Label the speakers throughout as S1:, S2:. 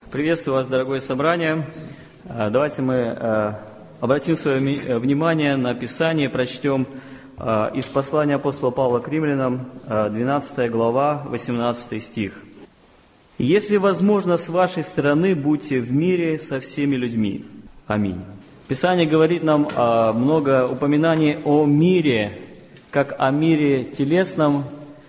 S1: Приветствую вас, дорогое собрание. Давайте мы обратим свое внимание на Писание, прочтем из послания апостола Павла к римлянам, 12 глава, 18 стих. «Если возможно, с вашей стороны, будьте в мире со всеми людьми». Аминь. Писание говорит нам много упоминаний о мире, как о мире телесном,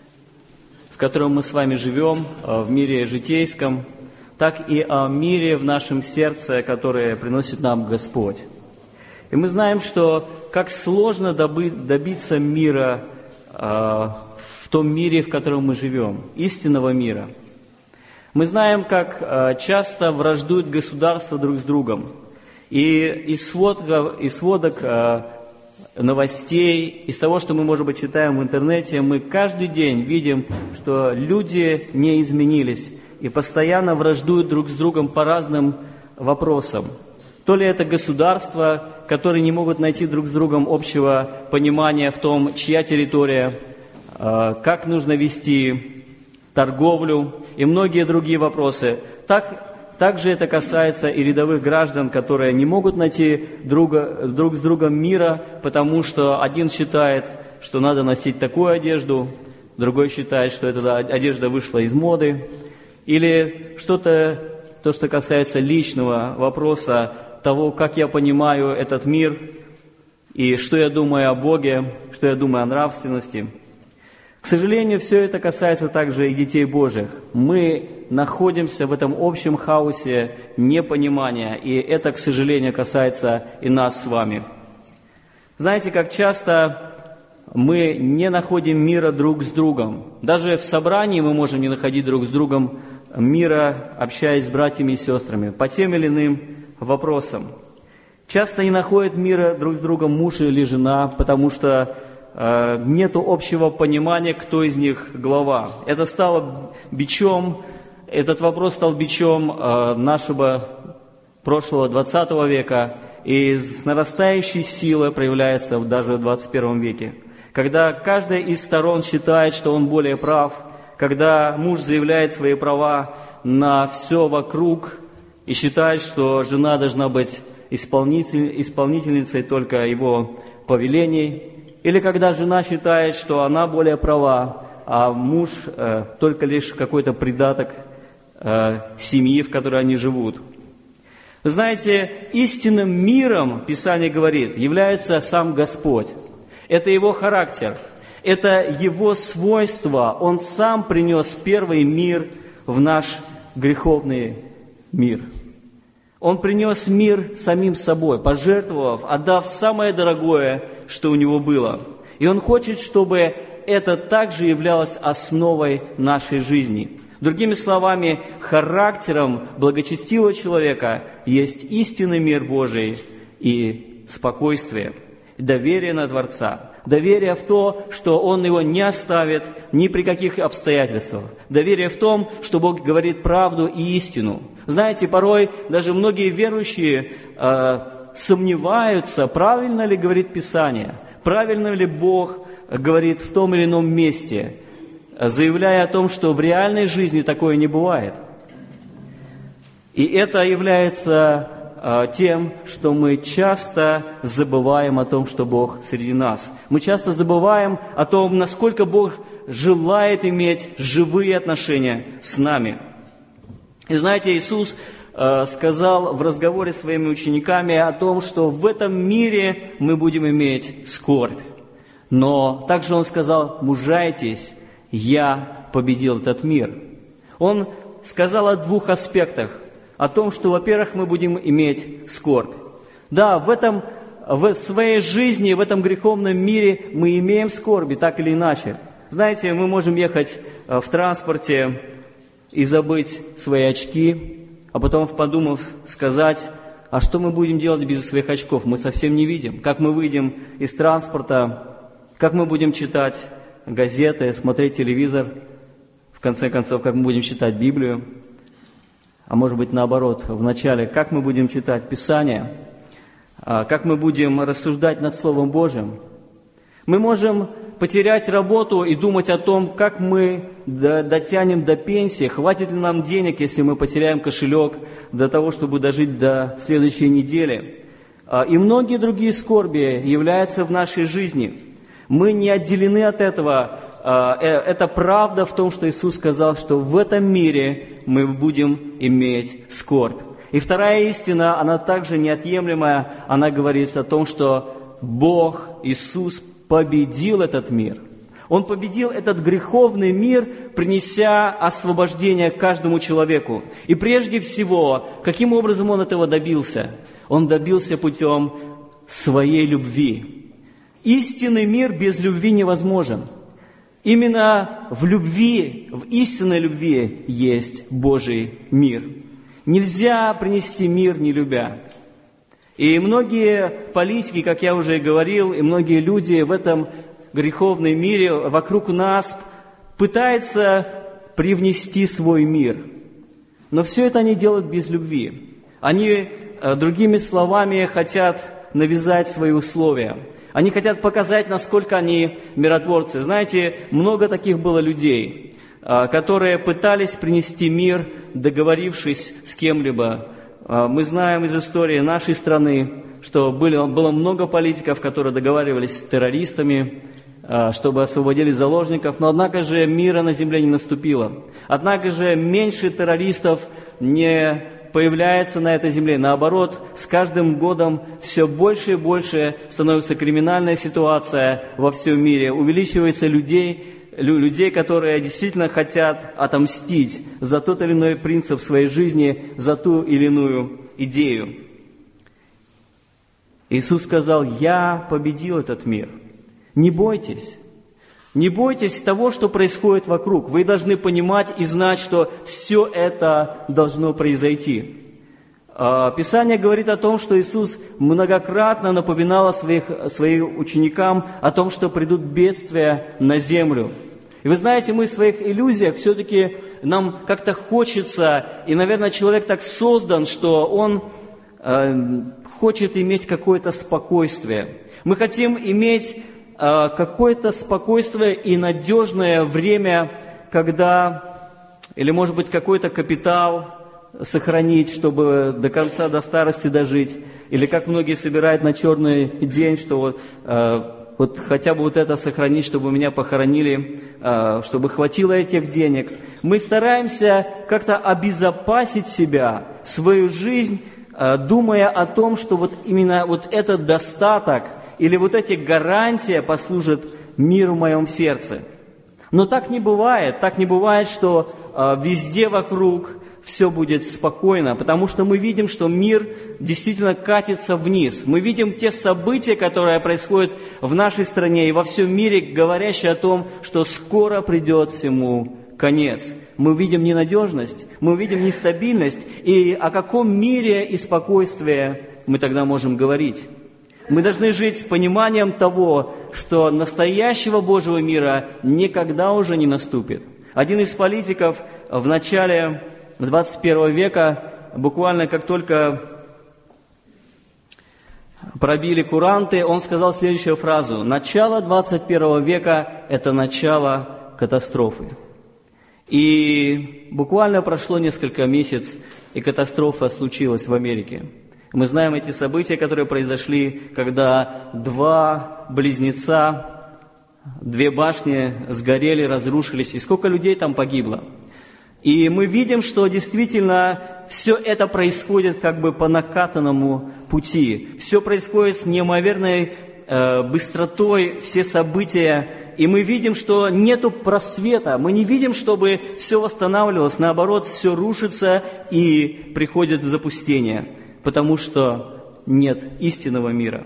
S1: в котором мы с вами живем, в мире житейском, так и о мире в нашем сердце, которое приносит нам Господь. И мы знаем, что как сложно добиться мира в том мире, в котором мы живем, истинного мира. Мы знаем, как часто враждуют государства друг с другом. И из сводок новостей, из того, что мы, может быть, читаем в интернете, мы каждый день видим, что люди не изменились и постоянно враждуют друг с другом по разным вопросам. То ли это государства, которые не могут найти друг с другом общего понимания в том, чья территория, как нужно вести торговлю и многие другие вопросы. Также это касается и рядовых граждан, которые не могут найти друг с другом мира, потому что один считает, что надо носить такую одежду, другой считает, что эта одежда вышла из моды. Или что-то, то, что касается личного вопроса, того, как я понимаю этот мир, и что я думаю о Боге, что я думаю о нравственности. К сожалению, все это касается также и детей Божьих. Мы находимся в этом общем хаосе непонимания, и это, к сожалению, касается и нас с вами. Знаете, как часто мы не находим мира друг с другом. Даже в собрании мы можем не находить друг с другом мира, общаясь с братьями и сестрами по тем или иным вопросам. Часто не находят мира друг с другом муж или жена, потому что нету общего понимания, кто из них глава. Это стало бичом, этот вопрос стал бичом нашего прошлого 20 века и с нарастающей силой проявляется даже в 21 веке. Когда каждая из сторон считает, что он более прав, когда муж заявляет свои права на все вокруг и считает, что жена должна быть исполнительницей только его повелений, или когда жена считает, что она более права, а муж только лишь какой-то придаток семьи, в которой они живут. Знаете, истинным миром, Писание говорит, является сам Господь. Это Его характер, это Его свойства. Он сам принес первый мир в наш греховный мир. Он принес мир самим собой, пожертвовав, отдав самое дорогое, что у Него было. И Он хочет, чтобы это также являлось основой нашей жизни. Другими словами, характером благочестивого человека есть истинный мир Божий и спокойствие, доверие на Творца, доверие в то, что Он его не оставит ни при каких обстоятельствах, доверие в том, что Бог говорит правду и истину. Знаете, порой даже многие верующие сомневаются, правильно ли говорит Писание, правильно ли Бог говорит в том или ином месте, заявляя о том, что в реальной жизни такое не бывает. И это является тем, что мы часто забываем о том, что Бог среди нас. Мы часто забываем о том, насколько Бог желает иметь живые отношения с нами. И знаете, Иисус сказал в разговоре с своими учениками о том, что в этом мире мы будем иметь скорбь. Но также Он сказал: «Мужайтесь, я победил этот мир». Он сказал о двух аспектах. О том, что, во-первых, мы будем иметь скорбь. Да, в своей жизни, в этом греховном мире мы имеем скорби, так или иначе. Знаете, мы можем ехать в транспорте и забыть свои очки, а потом, подумав, сказать: а что мы будем делать без своих очков? Мы совсем не видим. Как мы выйдем из транспорта, как мы будем читать газеты, смотреть телевизор, в конце концов, как мы будем читать Библию. А может быть, наоборот, вначале, как мы будем читать Писание, как мы будем рассуждать над Словом Божьим. Мы можем потерять работу и думать о том, как мы дотянем до пенсии, хватит ли нам денег, если мы потеряем кошелек, для того, чтобы дожить до следующей недели. И многие другие скорби являются в нашей жизни. Мы не отделены от этого. Это правда в том, что Иисус сказал, что в этом мире мы будем иметь скорбь. И вторая истина, она также неотъемлемая, она говорит о том, что Бог, Иисус, победил этот мир. Он победил этот греховный мир, принеся освобождение каждому человеку. И прежде всего, каким образом Он этого добился? Он добился путем своей любви. Истинный мир без любви невозможен. Именно в любви, в истинной любви есть Божий мир. Нельзя принести мир, не любя. И многие политики, как я уже говорил, и многие люди в этом греховном мире вокруг нас пытаются привнести свой мир. Но все это они делают без любви. Они, другими словами, хотят навязать свои условия. Они хотят показать, насколько они миротворцы. Знаете, много таких было людей, которые пытались принести мир, договорившись с кем-либо. Мы знаем из истории нашей страны, что было много политиков, которые договаривались с террористами, чтобы освободили заложников, но однако же мира на земле не наступило. Однако же меньше террористов не появляется на этой земле. Наоборот, с каждым годом все больше и больше становится криминальная ситуация во всем мире. Увеличивается людей, которые действительно хотят отомстить за тот или иной принцип своей жизни, за ту или иную идею. Иисус сказал: «Я победил этот мир». Не бойтесь. Не бойтесь того, что происходит вокруг. Вы должны понимать и знать, что все это должно произойти. Писание говорит о том, что Иисус многократно напоминал своим ученикам о том, что придут бедствия на землю. И вы знаете, мы в своих иллюзиях все-таки нам как-то хочется, и, наверное, человек так создан, что он хочет иметь какое-то спокойствие. Мы хотим иметь какое-то спокойствие и надежное время, когда, или, может быть, какой-то капитал сохранить, чтобы до конца, до старости дожить. Или, как многие собирают на черный день, что вот хотя бы вот это сохранить, чтобы меня похоронили, чтобы хватило этих денег. Мы стараемся как-то обезопасить себя, свою жизнь, думая о том, что вот именно вот этот достаток или вот эти гарантии послужат миру в моем сердце. Но так не бывает, что везде вокруг все будет спокойно, потому что мы видим, что мир действительно катится вниз. Мы видим те события, которые происходят в нашей стране и во всем мире, говорящие о том, что скоро придет всему конец. Мы видим ненадежность, мы видим нестабильность, и о каком мире и спокойствии мы тогда можем говорить? Мы должны жить с пониманием того, что настоящего Божьего мира никогда уже не наступит. Один из политиков в начале 21 века, буквально как только пробили куранты, он сказал следующую фразу: «Начало 21 века – это начало катастрофы». И буквально прошло несколько месяцев, и катастрофа случилась в Америке. Мы знаем эти события, которые произошли, когда два близнеца, две башни сгорели, разрушились, и сколько людей там погибло. И мы видим, что действительно все это происходит как бы по накатанному пути. Все происходит с неимоверной быстротой, все события. И мы видим, что нету просвета. Мы не видим, чтобы все восстанавливалось. Наоборот, все рушится и приходит в запустение. Потому что нет истинного мира.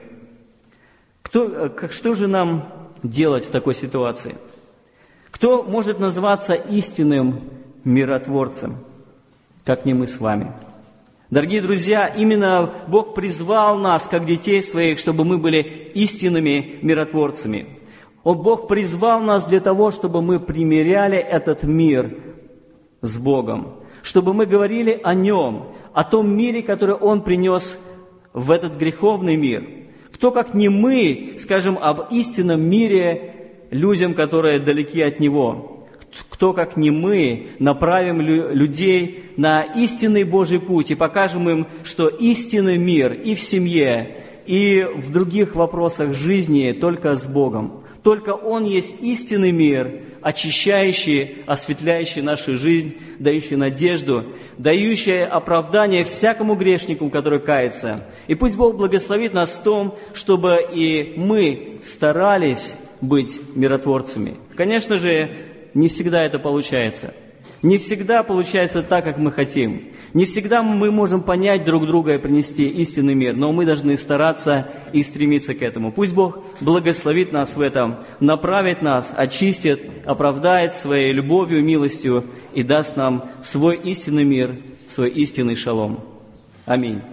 S1: Что же нам делать в такой ситуации? Кто может называться истинным миротворцем, как не мы с вами? Дорогие друзья, именно Бог призвал нас, как детей своих, чтобы мы были истинными миротворцами. Бог призвал нас для того, чтобы мы примиряли этот мир с Богом, чтобы мы говорили о Нем, о том мире, который Он принес в этот греховный мир. Кто, как не мы, скажем об истинном мире, людям, которые далеки от Него. Кто, как не мы, направим людей на истинный Божий путь и покажем им, что истинный мир и в семье, и в других вопросах жизни только с Богом. Только Он есть истинный мир, очищающий, осветляющий нашу жизнь, дающий надежду, дающий оправдание всякому грешнику, который кается. И пусть Бог благословит нас в том, чтобы и мы старались быть миротворцами. Конечно же, не всегда это получается. Не всегда получается так, как мы хотим. Не всегда мы можем понять друг друга и принести истинный мир, но мы должны стараться и стремиться к этому. Пусть Бог благословит нас в этом, направит нас, очистит, оправдает своей любовью и милостью и даст нам свой истинный мир, свой истинный шалом. Аминь.